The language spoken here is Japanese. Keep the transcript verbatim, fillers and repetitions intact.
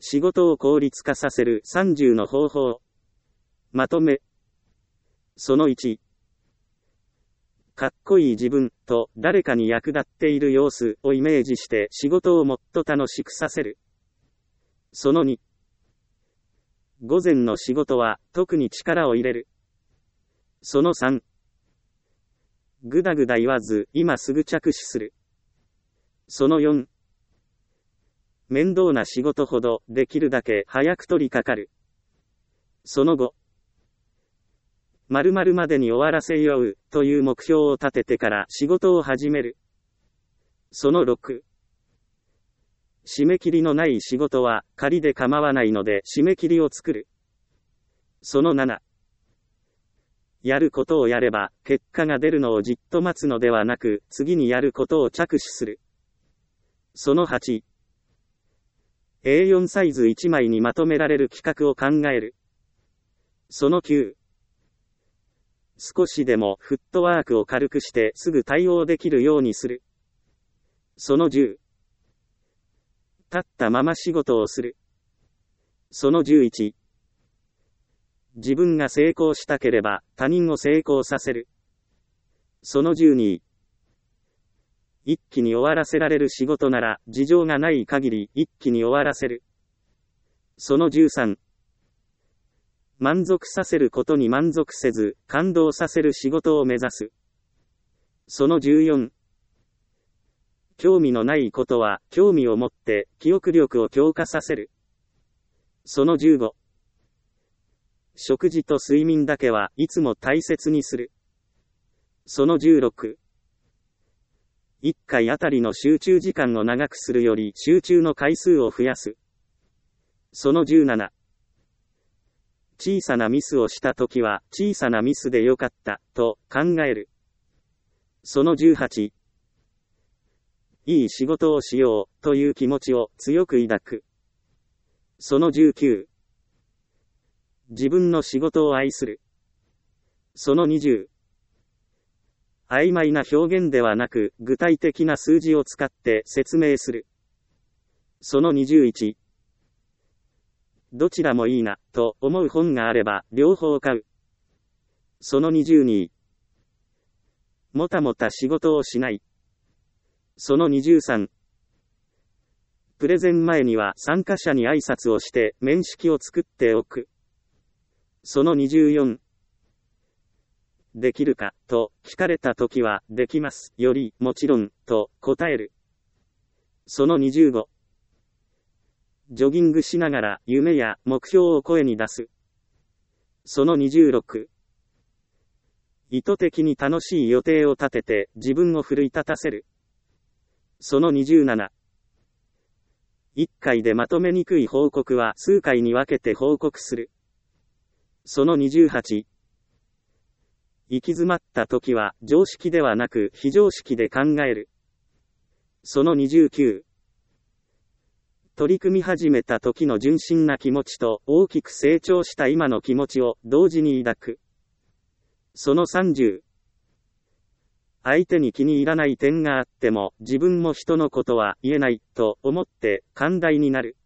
仕事を効率化させるさんじゅうの方法。まとめ。そのいち。かっこいい自分と誰かに役立っている様子をイメージして仕事をもっと楽しくさせる。そのに。午前の仕事は特に力を入れる。そのさん。ぐだぐだ言わず今すぐ着手する。そのよん。面倒な仕事ほどできるだけ早く取り掛かる。そのご。〇〇までに終わらせようという目標を立ててから仕事を始める。そのろく。締め切りのない仕事は仮で構わないので締め切りを作る。そのなな。やることをやれば結果が出るのをじっと待つのではなく次にやることを着手する。そのはち。エーよん サイズいちまいにまとめられる企画を考える。そのきゅう。少しでもフットワークを軽くしてすぐ対応できるようにする。そのじゅう。立ったまま仕事をする。そのじゅういち。自分が成功したければ他人を成功させる。そのじゅうに。一気に終わらせられる仕事なら事情がない限り一気に終わらせる。そのじゅうさん。満足させることに満足せず感動させる仕事を目指す。そのじゅうよん。興味のないことは興味を持って記憶力を強化させる。そのじゅうご。食事と睡眠だけはいつも大切にする。そのじゅうろく。いっかいあたりの集中時間を長くするより集中の回数を増やす。そのじゅうなな。小さなミスをしたときは小さなミスでよかったと考える。そのじゅうはち。いい仕事をしようという気持ちを強く抱く。そのじゅうきゅう。自分の仕事を愛する。そのにじゅう。曖昧な表現ではなく具体的な数字を使って説明する。そのにじゅういち。どちらもいいなと思う本があれば両方買う。そのにじゅうに。もたもた仕事をしない。そのにじゅうさん。プレゼン前には参加者に挨拶をして面識を作っておく。そのにじゅうよん。できるかと聞かれたときはできますよりもちろんと答える。そのにじゅうご。ジョギングしながら夢や目標を声に出す。そのにじゅうろく。意図的に楽しい予定を立てて自分を奮い立たせる。そのにじゅうなな。いっかいでまとめにくい報告は数回に分けて報告する。そのにじゅうはち。行き詰まった時は常識ではなく非常識で考える。そのにじゅうきゅう。取り組み始めた時の純真な気持ちと大きく成長した今の気持ちを同時に抱く。そのさんじゅう。相手に気に入らない点があっても自分も人のことは言えないと思って寛大になる。